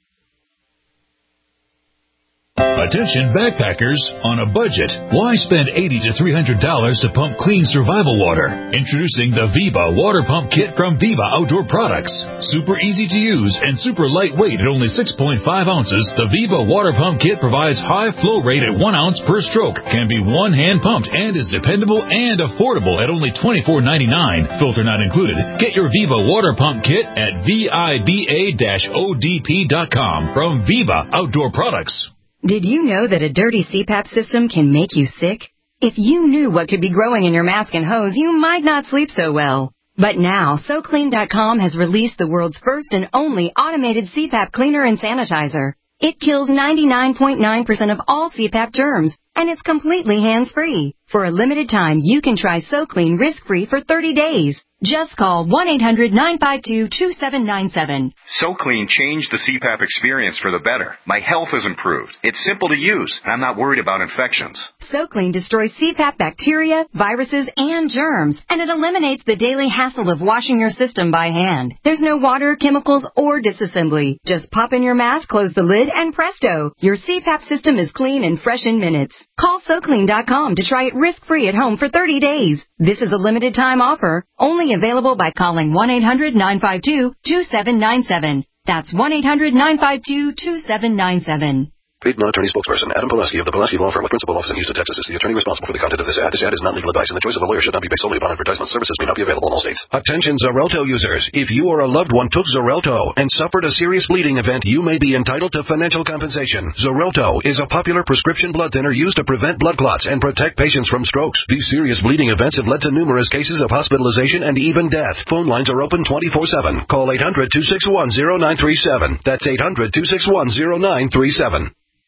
Speaker 20: Attention backpackers on a budget. Why spend eighty to three hundred dollars to pump clean survival water? Introducing the Viva Water Pump Kit from Viva Outdoor Products. Super easy to use and super lightweight at only six point five ounces, the Viva Water Pump Kit provides high flow rate at one ounce per stroke, can be one hand pumped, and is dependable and affordable at only twenty-four ninety-nine. Filter not included. Get your Viva Water Pump Kit at viba dash o d p dot com from Viva Outdoor Products.
Speaker 21: Did you know that a dirty C PAP system can make you sick? If you knew what could be growing in your mask and hose, you might not sleep so well. But now, so clean dot com has released the world's first and only automated C PAP cleaner and sanitizer. It kills ninety-nine point nine percent of all C PAP germs, and it's completely hands-free. For a limited time, you can try SoClean risk-free for thirty days. Just call one eight hundred nine five two two seven nine seven.
Speaker 22: SoClean changed the C PAP experience for the better. My health has improved. It's simple to use, and I'm not worried about infections.
Speaker 21: SoClean destroys C PAP bacteria, viruses, and germs, and it eliminates the daily hassle of washing your system by hand. There's no water, chemicals, or disassembly. Just pop in your mask, close the lid, and presto, your C PAP system is clean and fresh in minutes. Call so clean dot com to try it risk-free at home for thirty days. This is a limited time offer, only available by calling one eight hundred nine five two two seven nine seven. That's one eight hundred nine five two two seven nine seven.
Speaker 15: Paid non-attorney spokesperson Adam Pulaski of the Pulaski Law Firm with principal office in Houston, Texas is the attorney responsible for the content of this ad. This ad is not legal advice, and the choice of a lawyer should not be based solely upon advertisement. Services may not be available in all states.
Speaker 12: Attention Xarelto users. If you or a loved one took Xarelto and suffered a serious bleeding event, you may be entitled to financial compensation. Xarelto is a popular prescription blood thinner used to prevent blood clots and protect patients from strokes. These serious bleeding events have led to numerous cases of hospitalization and even death. Phone lines are open twenty-four seven. Call eight hundred two six one zero nine three seven. That's eight hundred two six one zero nine three seven.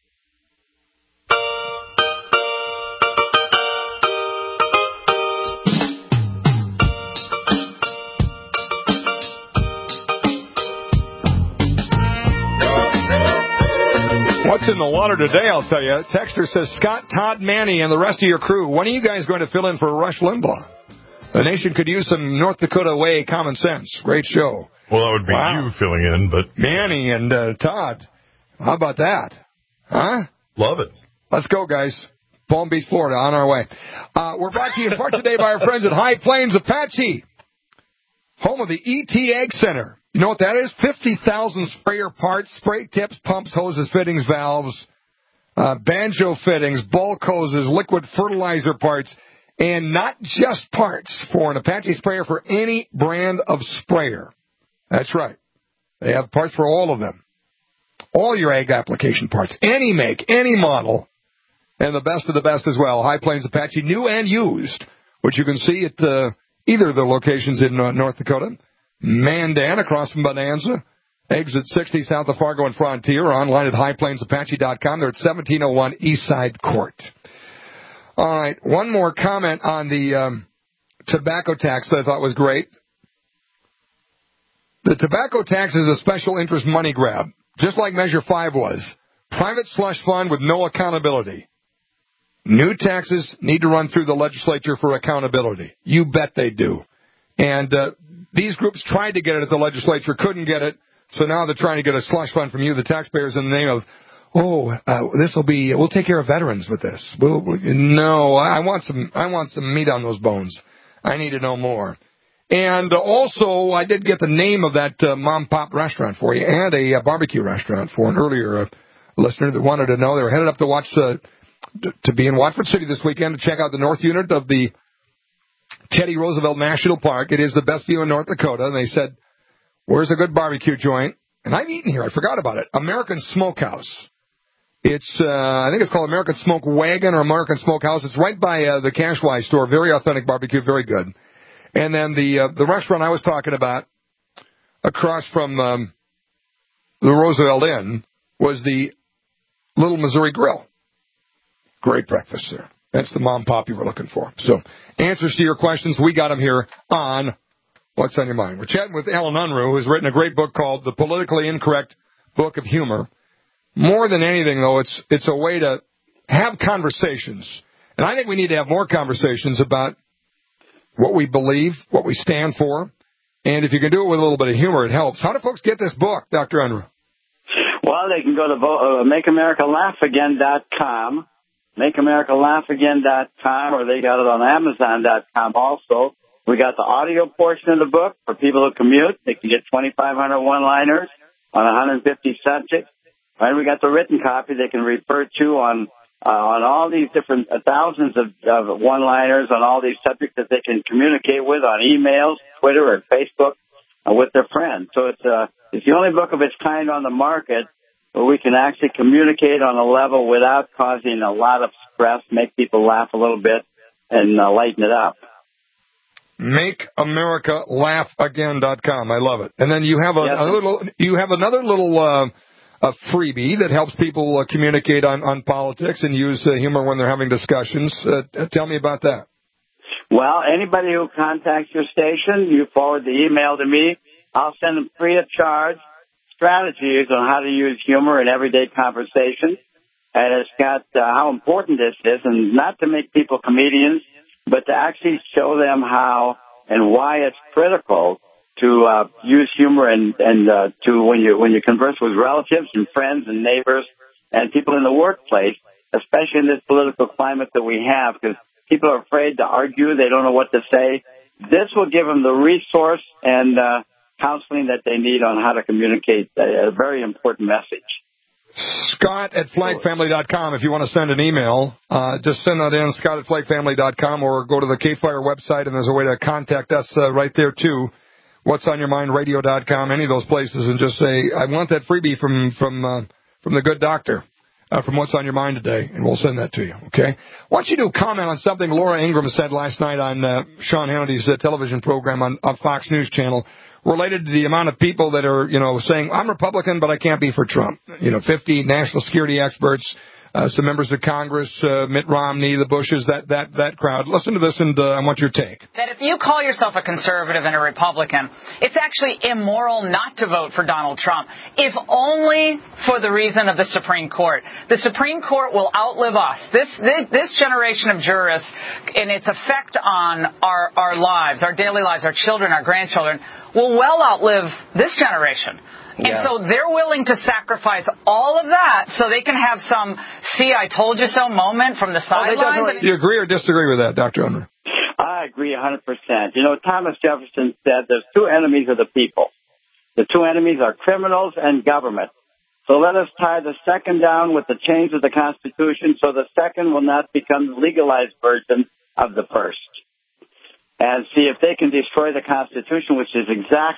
Speaker 2: What's in the water today, I'll tell you. Texter says, Scott, Todd, Manny, and the rest of your crew, when are you guys going to fill in for Rush Limbaugh? The nation could use some North Dakota way common sense. Great show.
Speaker 5: Well, that would be
Speaker 2: wow.
Speaker 5: you filling in, but...
Speaker 2: Manny and uh, Todd. How about that? Huh?
Speaker 5: Love it.
Speaker 2: Let's go, guys. Palm Beach, Florida, on our way. Uh, we're brought to you in part today by our friends at High Plains Apache, home of the E T Ag Center. You know what that is? fifty thousand sprayer parts, spray tips, pumps, hoses, fittings, valves, uh, banjo fittings, bulk hoses, liquid fertilizer parts, and not just parts for an Apache sprayer for any brand of sprayer. That's right. They have parts for all of them. all your ag application parts, any make, any model, and the best of the best as well. High Plains Apache, new and used, which you can see at uh, either of the locations in uh, North Dakota. Mandan, across from Bonanza. Exit sixty south of Fargo and Frontier. Online at high plains apache dot com. They're at seventeen oh one Eastside Court. All right, one more comment on the um, tobacco tax that I thought was great. The tobacco tax is a special interest money grab, just like Measure five was. Private slush fund with no accountability. New taxes need to run through the legislature for accountability. You bet they do. And uh, these groups tried to get it at the legislature, couldn't get it. So now they're trying to get a slush fund from you, the taxpayers, in the name of, oh, uh, this will be, we'll take care of veterans with this. We'll, we'll, no, I want some, I want some meat on those bones. I need to know more. And also, I did get the name of that uh, mom pop restaurant for you, and a uh, barbecue restaurant for an earlier uh, listener that wanted to know. They were headed up to watch, uh, to be in Watford City this weekend to check out the north unit of the Teddy Roosevelt National Park. It is the best view in North Dakota. And they said, where's a good barbecue joint? And I've eaten here. I forgot about it. American Smokehouse. It's, uh, I think it's called American Smoke Wagon or American Smokehouse. It's right by uh, the Cashwise store. Very authentic barbecue. Very good. And then the uh, the restaurant I was talking about across from um, the Roosevelt Inn was the Little Missouri Grill. Great breakfast there. That's the mom pop you were looking for. So answers to your questions, we got them here on What's on Your Mind. We're chatting with Alan Unruh, who has written a great book called The Politically Incorrect Book of Humor. More than anything, though, it's it's a way to have conversations. And I think we need to have more conversations about what we believe, what we stand for. And if you can do it with a little bit of humor, it helps. How do folks get this book, Doctor Unruh?
Speaker 18: Well, they can go to uh, make america laugh again dot com, make america laugh again dot com, or they got it on amazon dot com also. We got the audio portion of the book for people who commute. They can get twenty-five hundred one-liners on one hundred fifty subjects. Right, we got the written copy they can refer to on uh, on all these different uh, thousands of, of one-liners on all these subjects that they can communicate with on emails, Twitter, or Facebook uh, with their friends. So it's uh, it's the only book of its kind on the market where we can actually communicate on a level without causing a lot of stress, make people laugh a little bit, and uh, lighten it up.
Speaker 2: make america laugh again dot com. I love it. And then you have a,
Speaker 18: yes.
Speaker 2: a little, you have another little uh, a freebie that helps people uh, communicate on, on politics and use uh, humor when they're having discussions. Uh, tell me about that.
Speaker 18: Well, anybody who contacts your station, you forward the email to me. I'll send them free of charge strategies on how to use humor in everyday conversation. And it's got uh, how important this is, and not to make people comedians, but to actually show them how and why it's critical to uh, use humor and, and uh, to when you when you converse with relatives and friends and neighbors and people in the workplace, especially in this political climate that we have, because people are afraid to argue, they don't know what to say. This will give them the resource and uh, counseling that they need on how to communicate a, a very important message.
Speaker 2: Scott at flag family dot com if you want to send an email. Uh, just send that in, Scott at flag family dot com, or go to the K-Fire website, and there's a way to contact us uh, right there, too. what's on your mind radio dot com, any of those places, and just say, I want that freebie from from uh, from the good doctor, uh, from What's on Your Mind today, and we'll send that to you, okay? I want you to comment on something Laura Ingraham said last night on uh, Sean Hannity's uh, television program on, on Fox News Channel, related to the amount of people that are, you know, saying, I'm Republican, but I can't be for Trump. You know, fifty national security experts, uh, some members of Congress, uh, Mitt Romney, the Bushes, that, that, that crowd. Listen to this, and uh, I want your take.
Speaker 1: That if you call yourself a conservative and a Republican, it's actually immoral not to vote for Donald Trump, if only for the reason of the Supreme Court. The Supreme Court will outlive us. This, this, this generation of jurists, and its effect on our, our lives, our daily lives, our children, our grandchildren, will well outlive this generation. And yeah. so they're willing to sacrifice all of that so they can have some see I told you so moment from the sidelines.
Speaker 2: Do you agree or disagree with that, Doctor Unruh?
Speaker 18: I agree one hundred percent. You know, Thomas Jefferson said there's two enemies of the people. The two enemies are criminals and government. So let us tie the second down with the change of the Constitution so the second will not become the legalized version of the first. And see if they can destroy the Constitution, which is exactly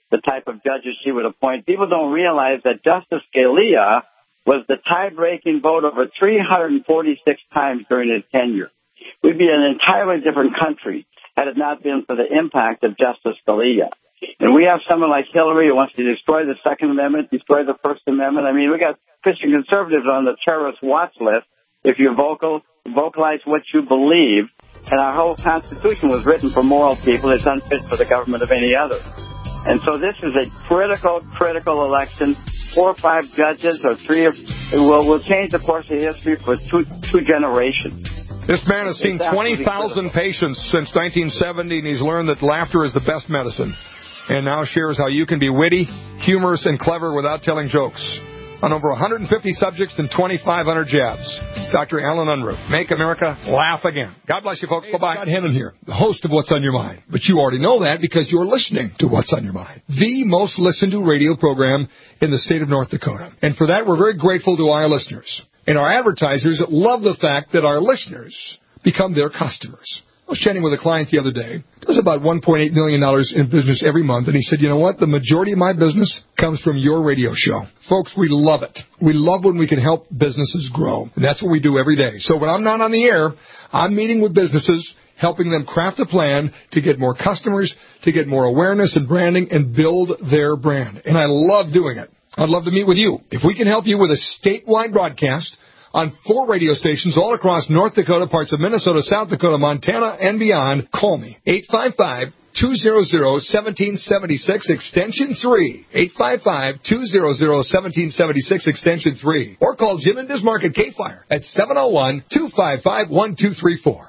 Speaker 18: the type of judges she would appoint. People don't realize that Justice Scalia was the tie-breaking vote over three hundred forty-six times during his tenure. We'd be an entirely different country had it not been for the impact of Justice Scalia. And we have someone like Hillary who wants to destroy the Second Amendment, destroy the First Amendment. I mean, we got Christian conservatives on the terrorist watch list if you vocal, vocalize what you believe. And our whole Constitution was written for moral people. It's unfit for the government of any other. And so this is a critical, critical election. Four or five judges or three of, will will change the course of history for two two generations.
Speaker 2: This man has seen twenty thousand patients since nineteen seventy, and he's learned that laughter is the best medicine. And now shares how you can be witty, humorous, and clever without telling jokes. On over one hundred fifty subjects and twenty-five hundred jabs. Doctor Alan Unruh. Make America laugh again. God bless you, folks. Bye-bye. Scott Hennon here, the host of What's on Your Mind. But you already know that because you're listening to What's on Your Mind, the most listened to radio program in the state of North Dakota. And for that, we're very grateful to our listeners. And our advertisers love the fact that our listeners become their customers. I was chatting with a client the other day. Does about one point eight million dollars in business every month. And he said, you know what? The majority of my business comes from your radio show. Folks, we love it. We love when we can help businesses grow. And that's what we do every day. So when I'm not on the air, I'm meeting with businesses, helping them craft a plan to get more customers, to get more awareness and branding, and build their brand. And I love doing it. I'd love to meet with you. If we can help you with a statewide broadcast on four radio stations all across North Dakota, parts of Minnesota, South Dakota, Montana, and beyond, call me. eight five five, two hundred, one seven seven six, extension three. eight five five, two hundred, one seven seven six, extension three. Or call Jim and Bismarck at K-Fire at seven oh one, two five five, one two three four.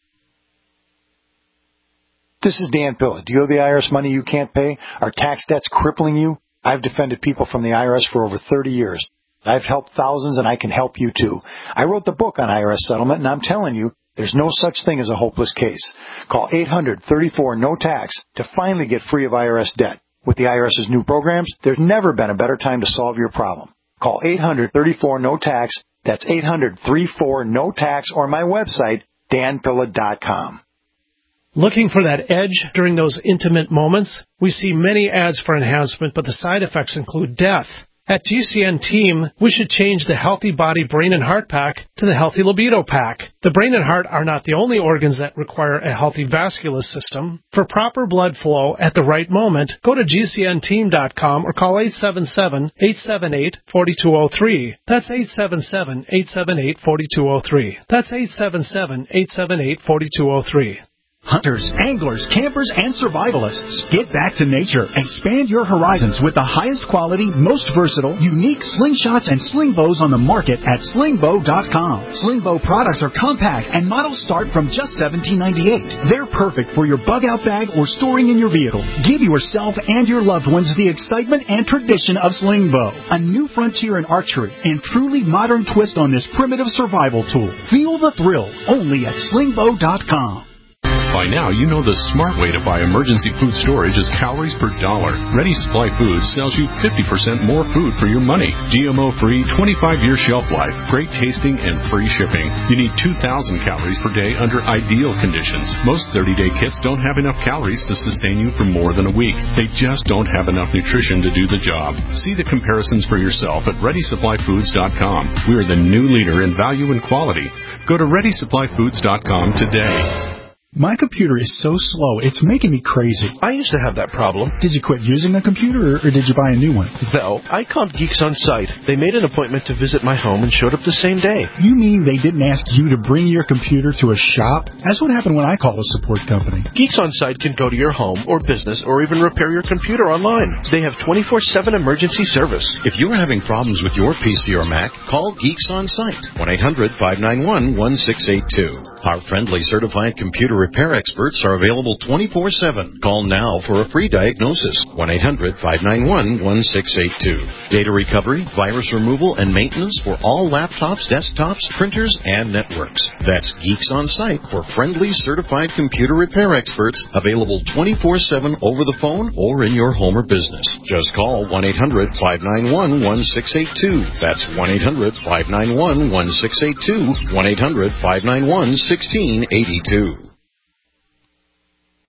Speaker 3: This is Dan Pilla. Do you owe the I R S money you can't pay? Are tax debts crippling you? I've defended people from the I R S for over thirty years. I've helped thousands, and I can help you, too. I wrote the book on I R S settlement, and I'm telling you, there's no such thing as a hopeless case. Call eight hundred, thirty-four, no tax to finally get free of I R S debt. With the IRS's new programs, there's never been a better time to solve your problem. Call eight hundred, thirty-four, no tax. That's eight hundred, thirty-four, no tax, or my website, dan pilla dot com.
Speaker 4: Looking for that edge during those intimate moments? We see many ads for enhancement, but the side effects include death. At G C N Team, we should change the Healthy Body Brain and Heart Pack to the Healthy Libido Pack. The brain and heart are not the only organs that require a healthy vascular system. For proper blood flow at the right moment, go to G C N team dot com or call eight seven seven, eight seven eight, four two zero three. That's eight seven seven, eight seven eight, four two zero three. That's eight seven seven, eight seven eight, four two zero three.
Speaker 23: Hunters, anglers, campers, and survivalists. Get back to nature. Expand your horizons with the highest quality, most versatile, unique slingshots and sling bows on the market at sling bow dot com. Sling bow products are compact and models start from just seventeen ninety-eight. They're perfect for your bug out bag or storing in your vehicle. Give yourself and your loved ones the excitement and tradition of sling bow. A new frontier in archery and truly modern twist on this primitive survival tool. Feel the thrill only at sling bow dot com.
Speaker 24: By now, you know the smart way to buy emergency food storage is calories per dollar. Ready Supply Foods sells you fifty percent more food for your money. G M O-free, twenty-five year shelf life, great tasting, and free shipping. You need two thousand calories per day under ideal conditions. Most thirty day kits don't have enough calories to sustain you for more than a week. They just don't have enough nutrition to do the job. See the comparisons for yourself at ready supply foods dot com. We're the new leader in value and quality. Go to ready supply foods dot com today.
Speaker 23: My computer is so slow, it's making me crazy.
Speaker 25: I used to have that problem.
Speaker 23: Did you quit using the computer, or did you buy a new one?
Speaker 25: No, I called Geeks On Site. They made an appointment to visit my home and showed up the same day.
Speaker 23: You mean they didn't ask you to bring your computer to a shop? That's what happened when I called a support company.
Speaker 25: Geeks On Site can go to your home or business or even repair your computer online. They have twenty-four seven emergency service.
Speaker 12: If you're having problems with your P C or Mac, call Geeks On Site. one eight hundred, five nine one, one six eight two. Our friendly certified computer repair experts are available twenty-four seven. Call now for a free diagnosis. one eight hundred, five nine one, one six eight two. Data recovery, virus removal, and maintenance for all laptops, desktops, printers, and networks. That's Geeks On Site for friendly certified computer repair experts, available twenty-four seven over the phone or in your home or business. Just call one eight hundred, five nine one, one six eight two. That's one eight hundred, five nine one, one six eight two. one eight hundred, five nine one, one six eight two.